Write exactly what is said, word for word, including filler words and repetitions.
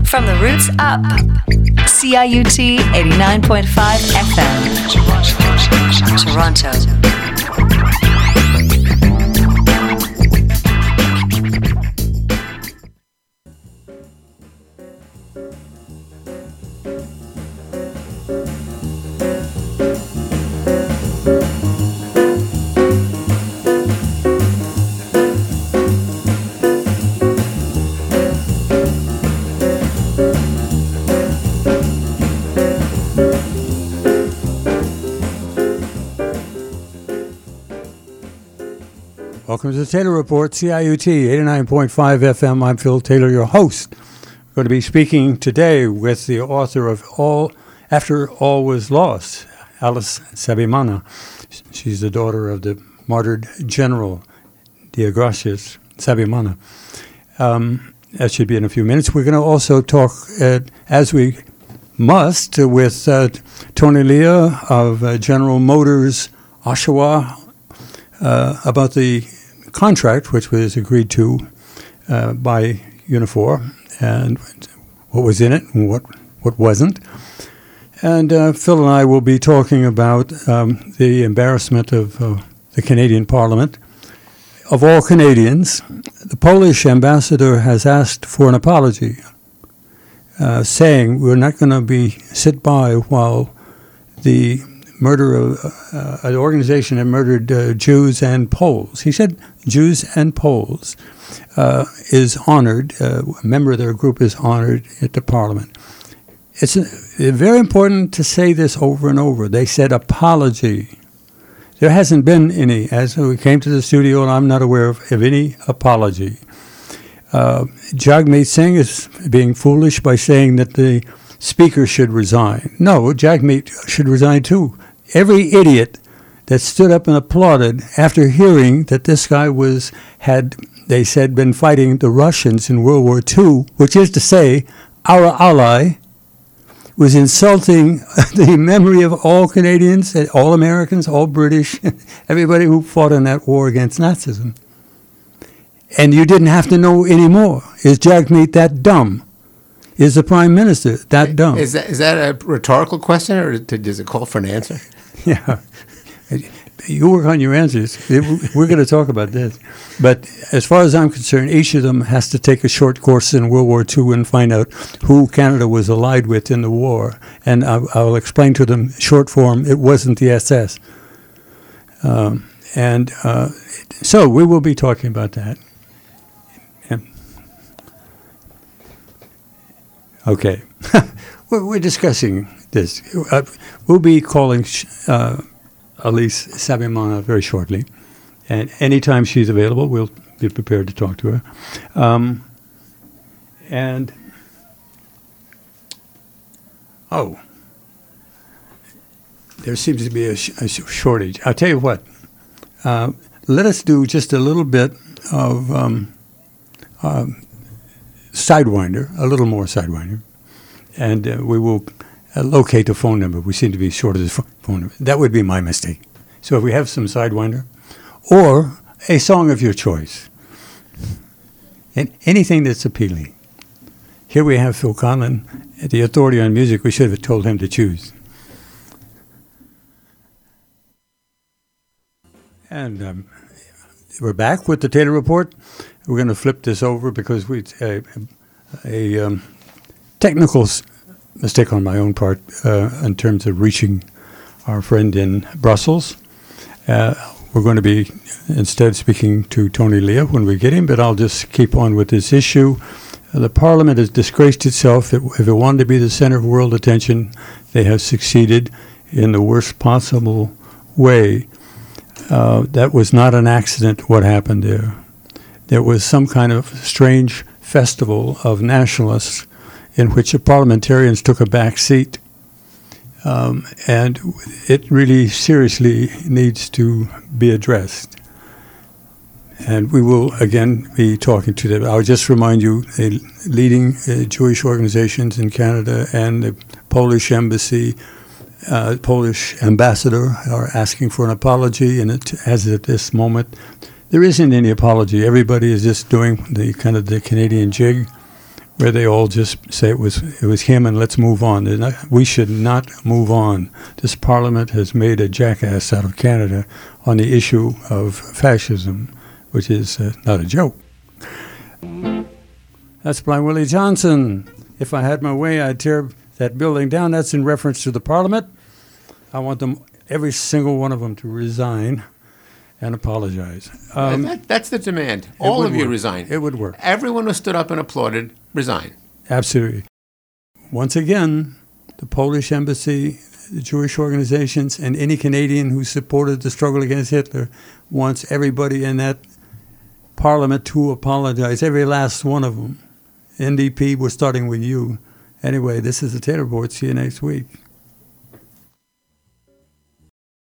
From the roots up, C I U T eighty-nine point five F M, Toronto. Welcome to the Taylor Report, C I U T eighty-nine point five F M. I'm Phil Taylor, your host. I'm going to be speaking today with the author of All After All Was Lost, Alice Sabimana. She's the daughter of the martyred General Deogracias Sabimana. Um, that should be in a few minutes. We're going to also talk, uh, as we must, uh, with uh, Tony Leah of uh, General Motors Oshawa uh, about the contract which was agreed to uh, by Unifor and what was in it and what, what wasn't. And uh, Phil and I will be talking about um, the embarrassment of uh, the Canadian Parliament. Of all Canadians, the Polish ambassador has asked for an apology, uh, saying we're not going to be sit by while the murder of uh, an organization that murdered uh, Jews and Poles. He said Jews and Poles uh, is honored, uh, a member of their group is honored at the Parliament. It's uh, very important to say this over and over. They said apology. There hasn't been any. As we came to the studio, and I'm not aware of, of any apology. Uh, Jagmeet Singh is being foolish by saying that the Speaker should resign. No, Jagmeet should resign too. Every idiot that stood up and applauded after hearing that this guy was, had, they said, been fighting the Russians in World War Two, which is to say, our ally, was insulting the memory of all Canadians, all Americans, all British, everybody who fought in that war against Nazism. And you didn't have to know any more. Is Jagmeet that dumb? Is the Prime Minister that dumb? Is that, is that a rhetorical question, or does it call for an answer? Yeah. You work on your answers. We're going to talk about this. But as far as I'm concerned, each of them has to take a short course in World War Two and find out who Canada was allied with in the war. And I'll, I'll explain to them, short form, it wasn't the S S. Um, and uh, so we will be talking about that. Yeah. Okay. we're, we're discussing this. Uh, we'll be calling uh, Alice Sabimana very shortly. And anytime she's available, we'll be prepared to talk to her. Um, and, oh, there seems to be a, sh- a sh- shortage. I'll tell you what. Uh, let us do just a little bit of um, um, Sidewinder, a little more Sidewinder. And uh, we will uh, locate the phone number. We seem to be short of the phone number. That would be my mistake. So if we have some Sidewinder, or a song of your choice, and anything that's appealing. Here we have Phil Conlon, the authority on music. We should have told him to choose. And um, we're back with the Taylor Report. We're going to flip this over because we uh, a um, technical s- mistake on my own part uh, in terms of reaching our friend in Brussels. Uh, we're going to be instead speaking to Tony Leah when we get him, but I'll just keep on with this issue. Uh, the Parliament has disgraced itself. It, if it wanted to be the center of world attention, they have succeeded in the worst possible way. Uh, that was not an accident, what happened there. There was some kind of strange festival of nationalists in which the parliamentarians took a back seat. Um, and it really seriously needs to be addressed. And we will, again, be talking to them. I'll just remind you, the leading uh, Jewish organizations in Canada and the Polish embassy, uh, Polish ambassador are asking for an apology. And it, as at this moment, there isn't any apology. Everybody is just doing the kind of the Canadian jig, where they all just say it was it was him and let's move on. They're not- We should not move on. This Parliament has made a jackass out of Canada on the issue of fascism, which is uh, not a joke. That's Blind Willie Johnson. If I had my way, I'd tear that building down. That's in reference to the Parliament. I want them, every single one of them, to resign and apologize. Um, that, that's the demand. All would of you work. resign. It would work. Everyone who stood up and applauded, resign. Absolutely. Once again, the Polish embassy, the Jewish organizations, and any Canadian who supported the struggle against Hitler wants everybody in that Parliament to apologize, every last one of them. N D P, we're starting with you. Anyway, this is the Taylor Report. See you next week.